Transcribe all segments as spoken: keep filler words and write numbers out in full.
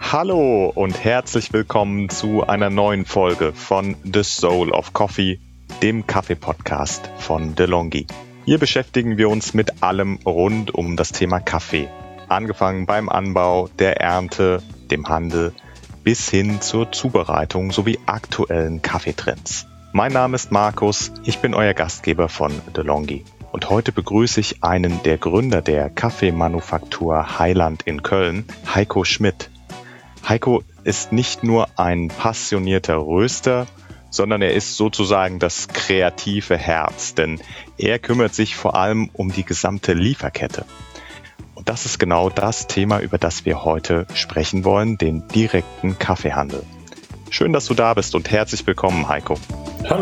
Hallo und herzlich willkommen zu einer neuen Folge von The Soul of Coffee, dem Kaffee-Podcast von DeLonghi. Hier beschäftigen wir uns mit allem rund um das Thema Kaffee. Angefangen beim Anbau, der Ernte, dem Handel bis hin zur Zubereitung sowie aktuellen Kaffeetrends. Mein Name ist Markus, ich bin euer Gastgeber von DeLonghi. Und heute begrüße ich einen der Gründer der Kaffeemanufaktur Heiland in Köln, Heiko Schmidt. Heiko ist nicht nur ein passionierter Röster, sondern er ist sozusagen das kreative Herz, denn er kümmert sich vor allem um die gesamte Lieferkette. Und das ist genau das Thema, über das wir heute sprechen wollen, den direkten Kaffeehandel. Schön, dass du da bist und herzlich willkommen, Heiko. Hallo.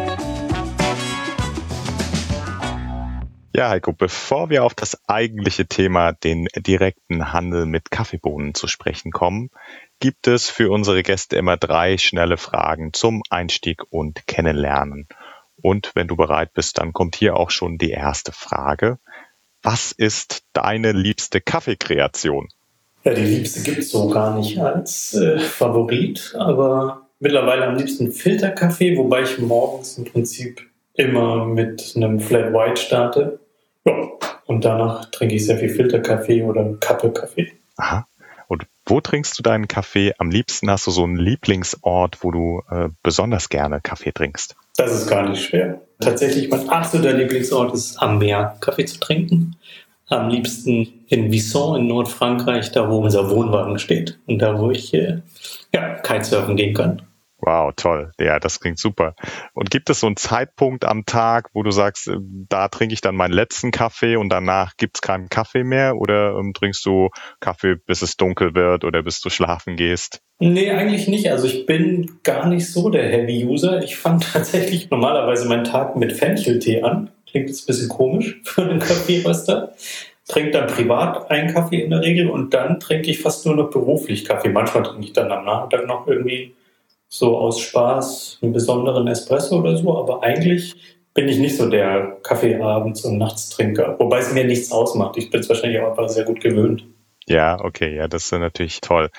Ja, Heiko, bevor wir auf das eigentliche Thema, den direkten Handel mit Kaffeebohnen zu sprechen kommen, gibt es für unsere Gäste immer drei schnelle Fragen zum Einstieg und Kennenlernen. Und wenn du bereit bist, dann kommt hier auch schon die erste Frage. Was ist deine liebste Kaffeekreation? Ja, die liebste gibt es so gar nicht als äh, Favorit, aber mittlerweile am liebsten Filterkaffee, wobei ich morgens im Prinzip immer mit einem Flat White starte. Ja, und danach trinke ich sehr viel Filterkaffee oder Kaffee-Kaffee. Aha. Und wo trinkst du deinen Kaffee? Am liebsten hast du so einen Lieblingsort, wo du äh, besonders gerne Kaffee trinkst? Das ist gar nicht schwer. Tatsächlich mein absoluter Lieblingsort ist am Meer Kaffee zu trinken. Am liebsten in Visson in Nordfrankreich, da wo unser Wohnwagen steht und da wo ich äh, ja, Kitesurfen gehen kann. Wow, toll. Ja, das klingt super. Und gibt es so einen Zeitpunkt am Tag, wo du sagst, da trinke ich dann meinen letzten Kaffee und danach gibt es keinen Kaffee mehr? Oder ähm, trinkst du Kaffee, bis es dunkel wird oder bis du schlafen gehst? Nee, eigentlich nicht. Also ich bin gar nicht so der Heavy-User. Ich fange tatsächlich normalerweise meinen Tag mit Fencheltee an. Klingt jetzt ein bisschen komisch für einen Kaffeeröster. Trinke dann privat einen Kaffee in der Regel und dann trinke ich fast nur noch beruflich Kaffee. Manchmal trinke ich dann am Nachmittag noch irgendwie so aus Spaß einen besonderen Espresso oder so, aber eigentlich bin ich nicht so der Kaffeeabends- und Nachtstrinker, wobei es mir nichts ausmacht. Ich bin es wahrscheinlich auch einfach sehr gut gewöhnt. Ja, okay, ja, das ist natürlich toll.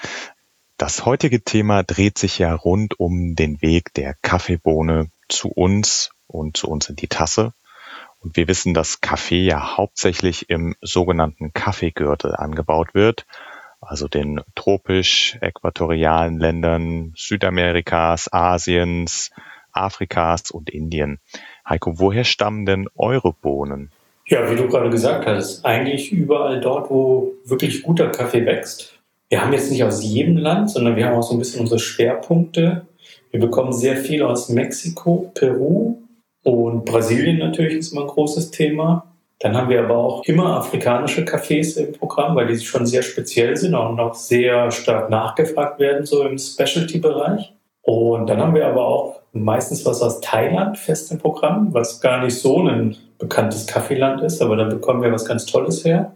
Das heutige Thema dreht sich ja rund um den Weg der Kaffeebohne zu uns und zu uns in die Tasse. Und wir wissen, dass Kaffee ja hauptsächlich im sogenannten Kaffeegürtel angebaut wird, also den tropisch-äquatorialen Ländern Südamerikas, Asiens, Afrikas und Indien. Heiko, woher stammen denn eure Bohnen? Ja, wie du gerade gesagt hast, eigentlich überall dort, wo wirklich guter Kaffee wächst. Wir haben jetzt nicht aus jedem Land, sondern wir haben auch so ein bisschen unsere Schwerpunkte. Wir bekommen sehr viel aus Mexiko, Peru und Brasilien natürlich ist immer ein großes Thema. Dann haben wir aber auch immer afrikanische Cafés im Programm, weil die schon sehr speziell sind und auch sehr stark nachgefragt werden, so im Specialty-Bereich. Und dann haben wir aber auch meistens was aus Thailand fest im Programm, was gar nicht so ein bekanntes Kaffeeland ist, aber da bekommen wir was ganz Tolles her.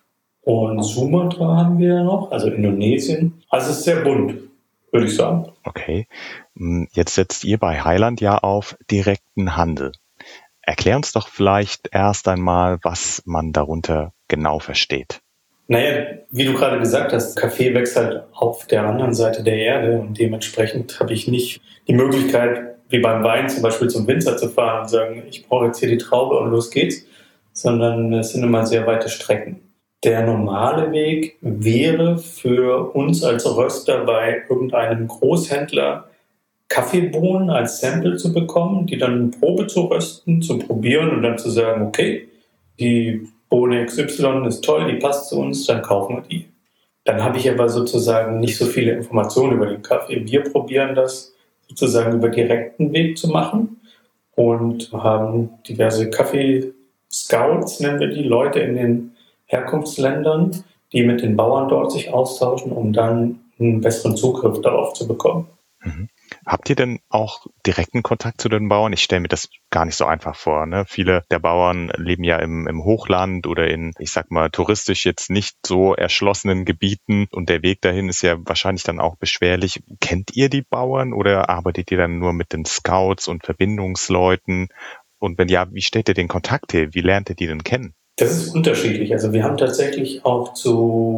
Und Sumatra haben wir noch, also Indonesien. Also es ist sehr bunt, würde ich sagen. Okay, jetzt setzt ihr bei Heiland ja auf direkten Handel. Erklär uns doch vielleicht erst einmal, was man darunter genau versteht. Naja, wie du gerade gesagt hast, Kaffee wächst halt auf der anderen Seite der Erde und dementsprechend habe ich nicht die Möglichkeit, wie beim Wein zum Beispiel zum Winzer zu fahren und sagen, ich brauche jetzt hier die Traube und los geht's, sondern es sind immer sehr weite Strecken. Der normale Weg wäre für uns als Röster bei irgendeinem Großhändler Kaffeebohnen als Sample zu bekommen, die dann in Probe zu rösten, zu probieren und dann zu sagen, okay, die Bohne X Y ist toll, die passt zu uns, dann kaufen wir die. Dann habe ich aber sozusagen nicht so viele Informationen über den Kaffee. Wir probieren das sozusagen über direkten Weg zu machen und haben diverse Kaffee-Scouts, nennen wir die, Leute in den Herkunftsländern, die mit den Bauern dort sich austauschen, um dann einen besseren Zugriff darauf zu bekommen. Mhm. Habt ihr denn auch direkten Kontakt zu den Bauern? Ich stelle mir das gar nicht so einfach vor, ne? Viele der Bauern leben ja im, im Hochland oder in, ich sag mal, touristisch jetzt nicht so erschlossenen Gebieten und der Weg dahin ist ja wahrscheinlich dann auch beschwerlich. Kennt ihr die Bauern oder arbeitet ihr dann nur mit den Scouts und Verbindungsleuten? Und wenn ja, wie stellt ihr den Kontakt her? Wie lernt ihr die denn kennen? Das ist unterschiedlich. Also wir haben tatsächlich auch zu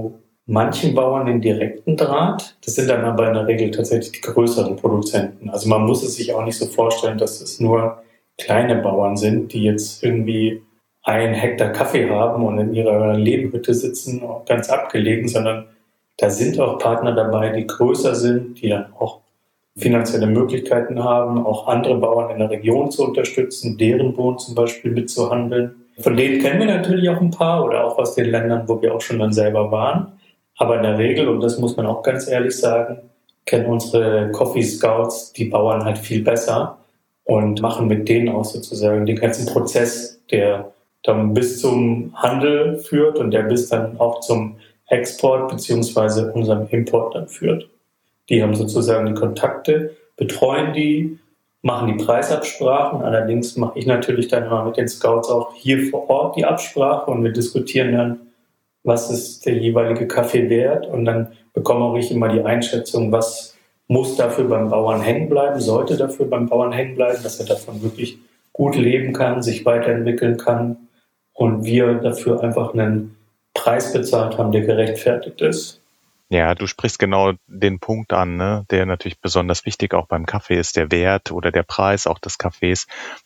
manchen Bauern den direkten Draht. Das sind dann aber in der Regel tatsächlich die größeren Produzenten. Also man muss es sich auch nicht so vorstellen, dass es nur kleine Bauern sind, die jetzt irgendwie einen Hektar Kaffee haben und in ihrer Lehmhütte sitzen, ganz abgelegen, sondern da sind auch Partner dabei, die größer sind, die dann auch finanzielle Möglichkeiten haben, auch andere Bauern in der Region zu unterstützen, deren Bohnen zum Beispiel mitzuhandeln. Von denen kennen wir natürlich auch ein paar oder auch aus den Ländern, wo wir auch schon dann selber waren. Aber in der Regel, und das muss man auch ganz ehrlich sagen, kennen unsere Coffee Scouts die Bauern halt viel besser und machen mit denen auch sozusagen den ganzen Prozess, der dann bis zum Handel führt und der bis dann auch zum Export beziehungsweise unserem Import dann führt. Die haben sozusagen die Kontakte, betreuen die, machen die Preisabsprachen. Allerdings mache ich natürlich dann immer mit den Scouts auch hier vor Ort die Absprache und wir diskutieren dann, was ist der jeweilige Kaffee wert, und dann bekomme auch ich immer die Einschätzung, was muss dafür beim Bauern hängen bleiben, sollte dafür beim Bauern hängen bleiben, dass er davon wirklich gut leben kann, sich weiterentwickeln kann und wir dafür einfach einen Preis bezahlt haben, der gerechtfertigt ist. Ja, du sprichst genau den Punkt an, ne, der natürlich besonders wichtig auch beim Kaffee ist, der Wert oder der Preis auch des Kaffees.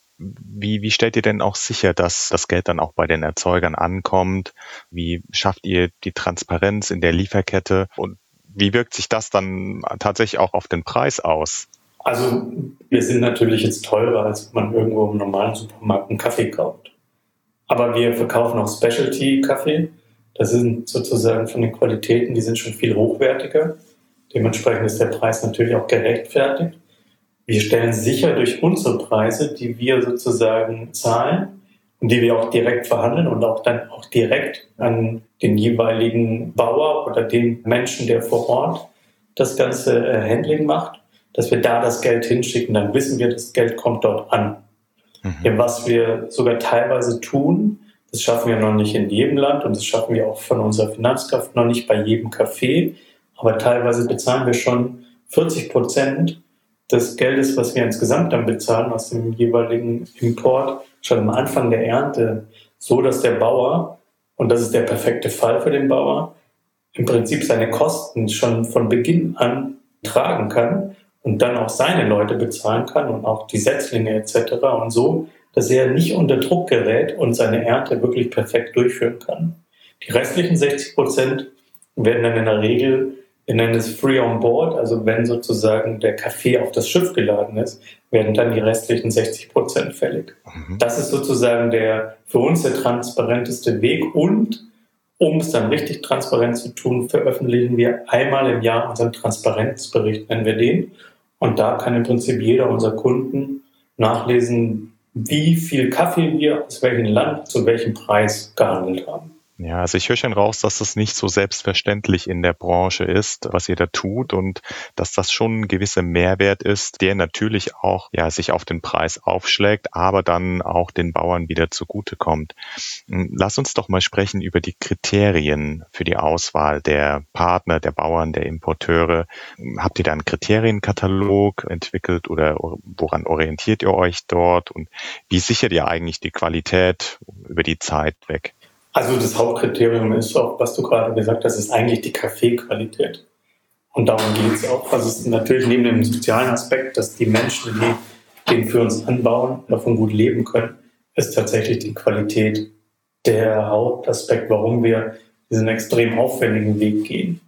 Wie, wie stellt ihr denn auch sicher, dass das Geld dann auch bei den Erzeugern ankommt? Wie schafft ihr die Transparenz in der Lieferkette? Und wie wirkt sich das dann tatsächlich auch auf den Preis aus? Also wir sind natürlich jetzt teurer, als man irgendwo im normalen Supermarkt einen Kaffee kauft. Aber wir verkaufen auch Specialty-Kaffee. Das sind sozusagen von den Qualitäten, die sind schon viel hochwertiger. Dementsprechend ist der Preis natürlich auch gerechtfertigt. Wir stellen sicher durch unsere Preise, die wir sozusagen zahlen und die wir auch direkt verhandeln und auch dann auch direkt an den jeweiligen Bauer oder den Menschen, der vor Ort das ganze Handling macht, dass wir da das Geld hinschicken. Dann wissen wir, das Geld kommt dort an. Mhm. Was wir sogar teilweise tun, das schaffen wir noch nicht in jedem Land und das schaffen wir auch von unserer Finanzkraft noch nicht bei jedem Café, aber teilweise bezahlen wir schon vierzig Prozent des Geldes, was wir insgesamt dann bezahlen aus dem jeweiligen Import, schon am Anfang der Ernte, so dass der Bauer, und das ist der perfekte Fall für den Bauer, im Prinzip seine Kosten schon von Beginn an tragen kann und dann auch seine Leute bezahlen kann und auch die Setzlinge et cetera und so, dass er nicht unter Druck gerät und seine Ernte wirklich perfekt durchführen kann. Die restlichen sechzig Prozent werden dann in der Regel, wir nennen es Free on Board, also wenn sozusagen der Kaffee auf das Schiff geladen ist, werden dann die restlichen sechzig Prozent fällig. Mhm. Das ist sozusagen der für uns der transparenteste Weg, und um es dann richtig transparent zu tun, veröffentlichen wir einmal im Jahr unseren Transparenzbericht, nennen wir den. Und da kann im Prinzip jeder unserer Kunden nachlesen, wie viel Kaffee wir aus welchem Land zu welchem Preis gehandelt haben. Ja, also ich höre schon raus, dass das nicht so selbstverständlich in der Branche ist, was ihr da tut, und dass das schon ein gewisser Mehrwert ist, der natürlich auch ja sich auf den Preis aufschlägt, aber dann auch den Bauern wieder zugutekommt. Lass uns doch mal sprechen über die Kriterien für die Auswahl der Partner, der Bauern, der Importeure. Habt ihr da einen Kriterienkatalog entwickelt oder woran orientiert ihr euch dort, und wie sichert ihr eigentlich die Qualität über die Zeit weg? Also das Hauptkriterium ist auch, was du gerade gesagt hast, ist eigentlich die Kaffeequalität. Und darum geht es auch. Also es ist natürlich neben dem sozialen Aspekt, dass die Menschen, die den für uns anbauen, davon gut leben können, ist tatsächlich die Qualität der Hauptaspekt, warum wir diesen extrem aufwendigen Weg gehen.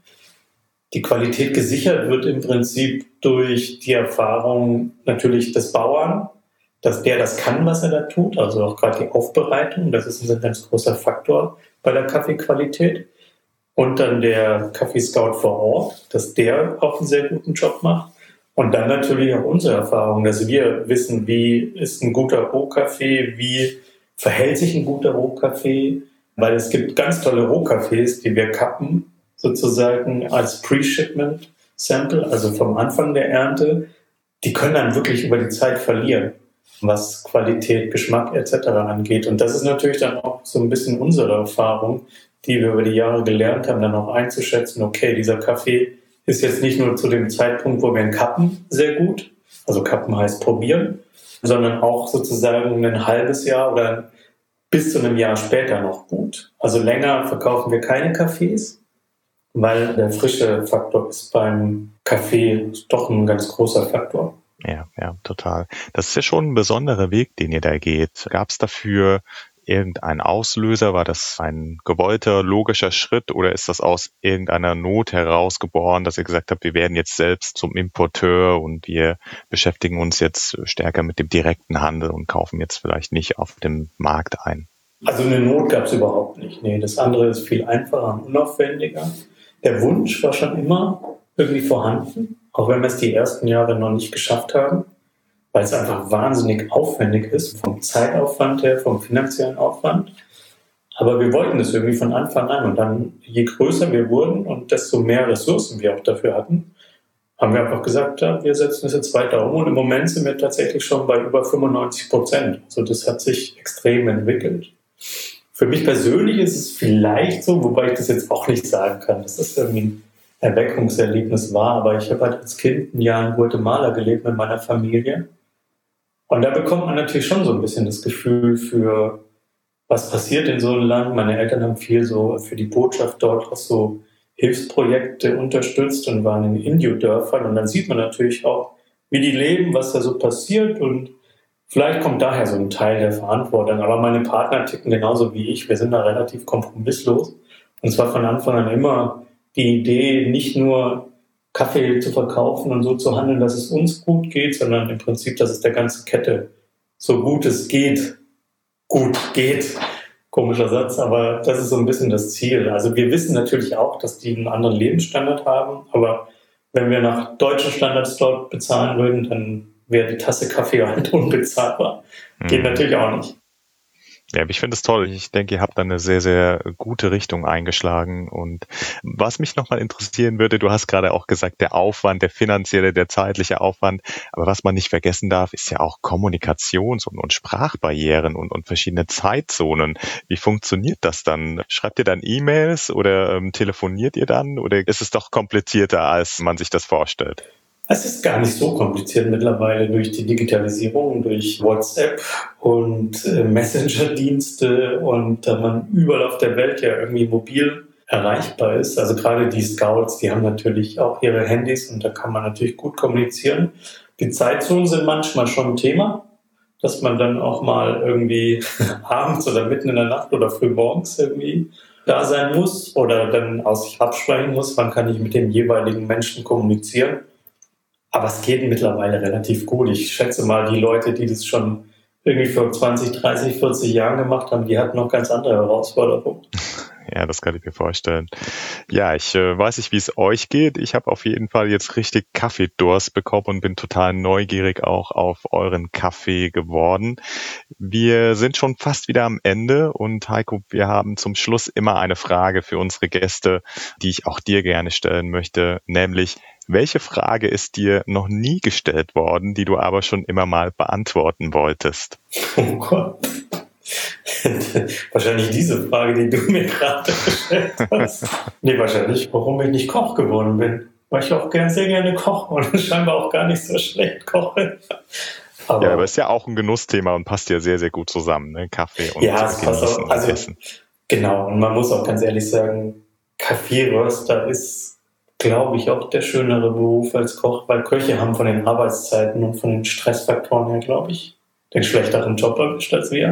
Die Qualität gesichert wird im Prinzip durch die Erfahrung natürlich des Bauern, dass der das kann, was er da tut, also auch gerade die Aufbereitung, das ist ein ganz großer Faktor bei der Kaffeequalität. Und dann der Kaffeescout vor Ort, dass der auch einen sehr guten Job macht. Und dann natürlich auch unsere Erfahrung, dass wir wissen, wie ist ein guter Rohkaffee, wie verhält sich ein guter Rohkaffee, weil es gibt ganz tolle Rohkaffees, die wir kappen, sozusagen als Pre-Shipment-Sample, also vom Anfang der Ernte. Die können dann wirklich über die Zeit verlieren, was Qualität, Geschmack et cetera angeht. Und das ist natürlich dann auch so ein bisschen unsere Erfahrung, die wir über die Jahre gelernt haben, dann auch einzuschätzen, okay, dieser Kaffee ist jetzt nicht nur zu dem Zeitpunkt, wo wir ihn kappen, sehr gut, also kappen heißt probieren, sondern auch sozusagen ein halbes Jahr oder bis zu einem Jahr später noch gut. Also länger verkaufen wir keine Kaffees, weil der frische Faktor ist beim Kaffee doch ein ganz großer Faktor. Ja, ja, total. Das ist ja schon ein besonderer Weg, den ihr da geht. Gab es dafür irgendeinen Auslöser? War das ein gewollter, logischer Schritt oder ist das aus irgendeiner Not herausgeboren, dass ihr gesagt habt, wir werden jetzt selbst zum Importeur und wir beschäftigen uns jetzt stärker mit dem direkten Handel und kaufen jetzt vielleicht nicht auf dem Markt ein? Also eine Not gab es überhaupt nicht. Nee, das andere ist viel einfacher und unaufwendiger. Der Wunsch war schon immer irgendwie vorhanden, auch wenn wir es die ersten Jahre noch nicht geschafft haben, weil es einfach wahnsinnig aufwendig ist, vom Zeitaufwand her, vom finanziellen Aufwand. Aber wir wollten das irgendwie von Anfang an. Und dann, je größer wir wurden und desto mehr Ressourcen wir auch dafür hatten, haben wir einfach gesagt, ja, wir setzen das jetzt weiter um. Und im Moment sind wir tatsächlich schon bei über fünfundneunzig Prozent. Also das hat sich extrem entwickelt. Für mich persönlich ist es vielleicht so, wobei ich das jetzt auch nicht sagen kann, dass das irgendwie ein Erweckungserlebnis war. Aber ich habe halt als Kind ein Jahr in Guatemala gelebt mit meiner Familie. Und da bekommt man natürlich schon so ein bisschen das Gefühl für, was passiert in so einem Land. Meine Eltern haben viel so für die Botschaft dort auch so Hilfsprojekte unterstützt und waren in Indio-Dörfern. Und dann sieht man natürlich auch, wie die leben, was da so passiert. Und vielleicht kommt daher so ein Teil der Verantwortung. Aber meine Partner ticken genauso wie ich. Wir sind da relativ kompromisslos. Und zwar von Anfang an immer die Idee, nicht nur Kaffee zu verkaufen und so zu handeln, dass es uns gut geht, sondern im Prinzip, dass es der ganzen Kette so gut es geht, gut geht. Komischer Satz, aber das ist so ein bisschen das Ziel. Also wir wissen natürlich auch, dass die einen anderen Lebensstandard haben, aber wenn wir nach deutschen Standards dort bezahlen würden, dann wäre die Tasse Kaffee halt unbezahlbar. Geht mhm. natürlich auch nicht. Ja, ich finde es toll. Ich denke, ihr habt da eine sehr, sehr gute Richtung eingeschlagen. Und was mich nochmal interessieren würde, du hast gerade auch gesagt, der Aufwand, der finanzielle, der zeitliche Aufwand. Aber was man nicht vergessen darf, ist ja auch Kommunikations- und, und Sprachbarrieren und, und verschiedene Zeitzonen. Wie funktioniert das dann? Schreibt ihr dann E-Mails oder ähm, telefoniert ihr dann? Oder ist es doch komplizierter, als man sich das vorstellt? Es ist gar nicht so kompliziert mittlerweile durch die Digitalisierung, durch WhatsApp und äh, Messenger-Dienste und da man überall auf der Welt ja irgendwie mobil erreichbar ist. Also gerade die Scouts, die haben natürlich auch ihre Handys und da kann man natürlich gut kommunizieren. Die Zeitzonen sind manchmal schon ein Thema, dass man dann auch mal irgendwie abends oder mitten in der Nacht oder früh morgens irgendwie da sein muss oder dann aus sich absprechen muss, wann kann ich mit dem jeweiligen Menschen kommunizieren. Aber es geht mittlerweile relativ gut. Ich schätze mal, die Leute, die das schon irgendwie vor zwanzig, dreißig, vierzig Jahren gemacht haben, die hatten noch ganz andere Herausforderungen. Ja, das kann ich mir vorstellen. Ja, ich äh, weiß nicht, wie es euch geht. Ich habe auf jeden Fall jetzt richtig Kaffeedurst bekommen und bin total neugierig auch auf euren Kaffee geworden. Wir sind schon fast wieder am Ende und Heiko, wir haben zum Schluss immer eine Frage für unsere Gäste, die ich auch dir gerne stellen möchte, nämlich: Welche Frage ist dir noch nie gestellt worden, die du aber schon immer mal beantworten wolltest? Oh Gott. Wahrscheinlich diese Frage, die du mir gerade gestellt hast. Nee, wahrscheinlich, warum ich nicht Koch geworden bin. Weil ich auch gern, sehr gerne koche und scheinbar auch gar nicht so schlecht koche. Aber ja, aber ist ja auch ein Genussthema und passt ja sehr, sehr gut zusammen, ne? Kaffee und ja, es passt auch, also, Essen. Genau, und man muss auch ganz ehrlich sagen, Kaffeeröster ist, glaube ich, auch der schönere Beruf als Koch, weil Köche haben von den Arbeitszeiten und von den Stressfaktoren her, glaube ich, den schlechteren Job erwischt als wir.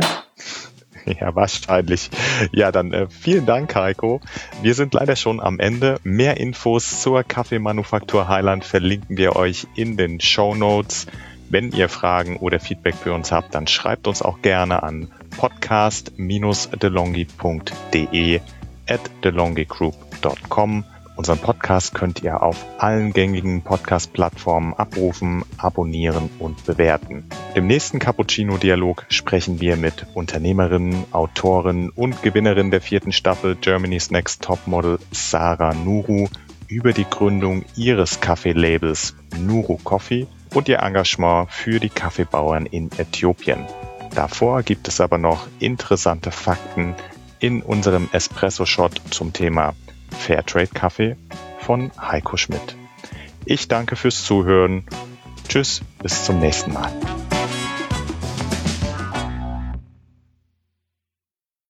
Ja, wahrscheinlich. Ja, dann äh, vielen Dank, Heiko. Wir sind leider schon am Ende. Mehr Infos zur Kaffeemanufaktur Highland verlinken wir euch in den Shownotes. Wenn ihr Fragen oder Feedback für uns habt, dann schreibt uns auch gerne an podcast dash delonghi punkt de at delonghigroup punkt com. Unseren Podcast könnt ihr auf allen gängigen Podcast-Plattformen abrufen, abonnieren und bewerten. Im nächsten Cappuccino-Dialog sprechen wir mit Unternehmerin, Autorin und Gewinnerin der vierten Staffel Germany's Next Topmodel Sarah Nuru über die Gründung ihres Kaffeelabels Nuru Coffee und ihr Engagement für die Kaffeebauern in Äthiopien. Davor gibt es aber noch interessante Fakten in unserem Espresso-Shot zum Thema Fairtrade-Kaffee von Heiko Schmidt. Ich danke fürs Zuhören. Tschüss, bis zum nächsten Mal.